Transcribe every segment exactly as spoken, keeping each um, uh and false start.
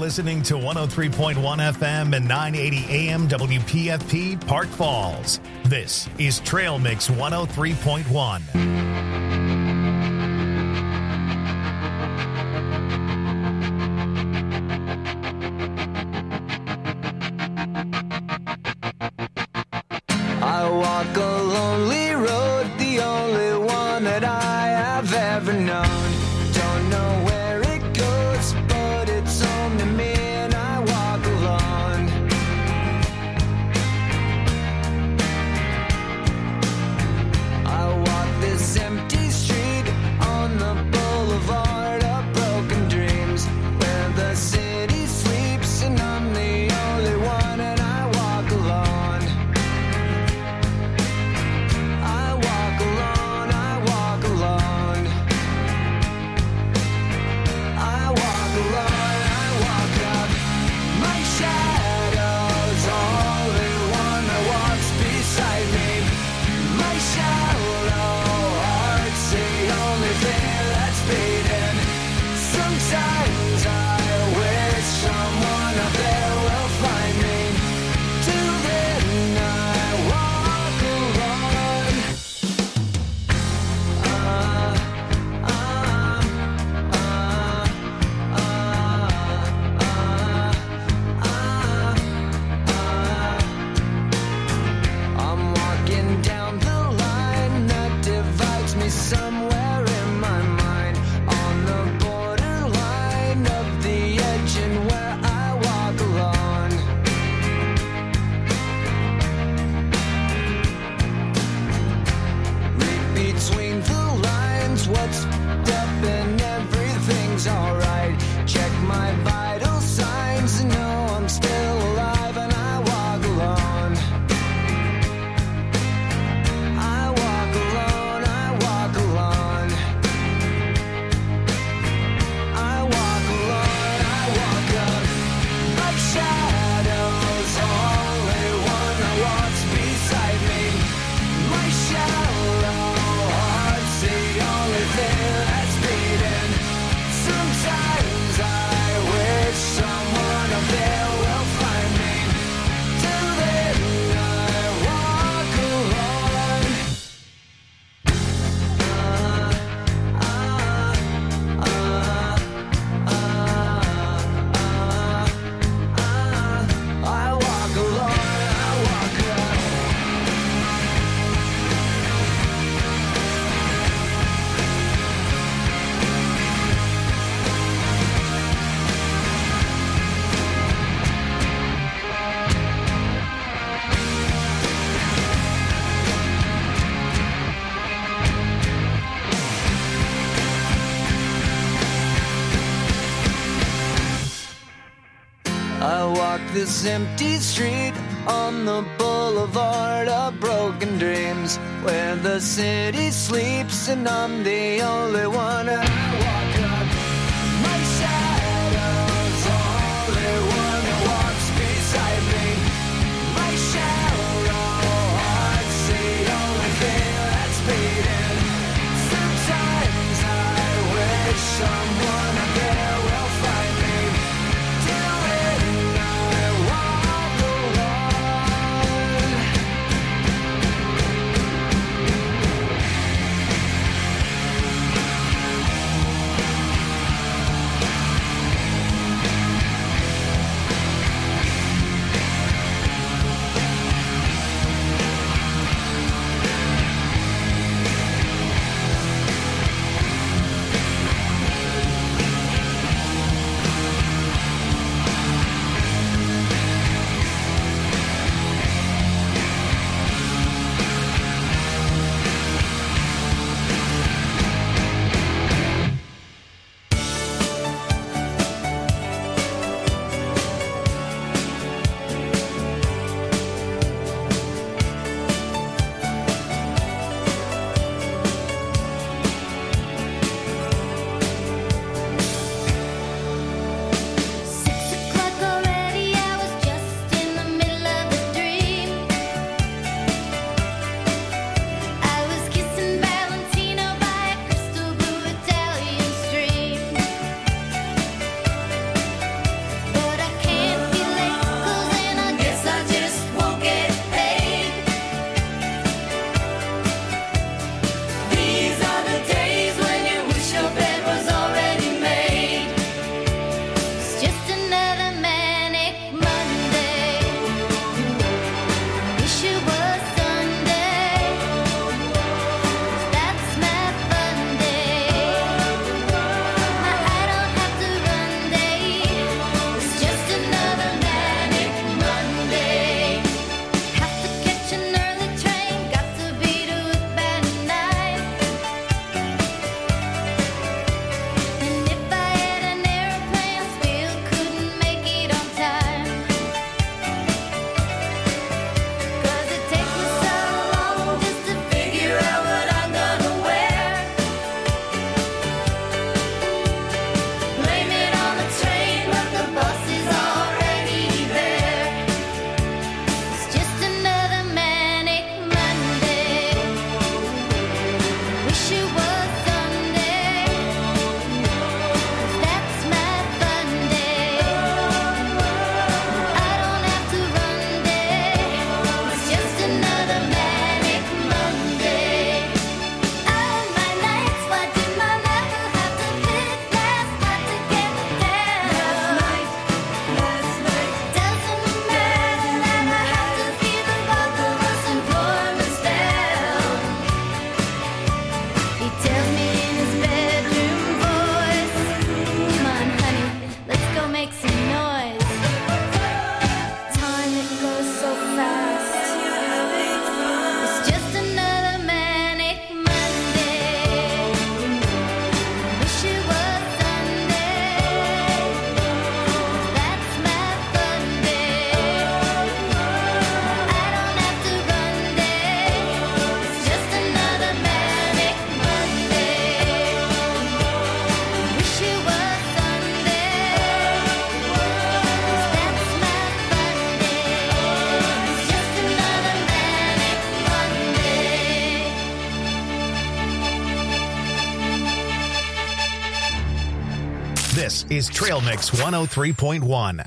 listening to one oh three point one F M and nine eighty A M W P F P Park Falls. This is Trail Mix one oh three point one. I walk a lonely road, the only one that I have ever known. Don't know where it goes, but it's home to me and I walk alone. I walk this empty street on the boulevard of broken dreams, where the city sleeps and I'm the only one and I walk alone. I walk alone, I walk alone. I walk alone, I walk up. My shadow's only one that walks beside me. My shallow heart's the only thing that's beating. Sometimes I wish someone out there will find me. Till then I walk alone. Uh, uh, uh, uh, uh, uh. I'm walking down the line that divides me somewhere in my mind, on the borderline of the edge and where I walk alone. Read between the lines, what's up and everything's alright. Check my vital signs and know I'm still alive and I walk alone. I walk alone, I walk alone. I walk alone, I walk up. My shadow's only one that walks beside me. My shallow heart's the only thing that's beating. Sometimes I wish someone up there will find me. Till then I walk alone. Uh, uh, uh, uh, uh, uh. I walk alone, I walk up. I walk this empty street on the boulevard of broken dreams, where the city sleeps and I'm the only one and I walk up. My shadow's only one that walks beside me. My shallow heart's the only thing that's beating. Sometimes I wish someone out there will find me. Till then I walk alone. This is Trail Mix one oh three point one.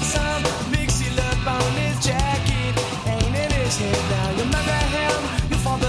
Now you remember him, you fall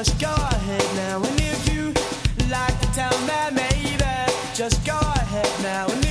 just go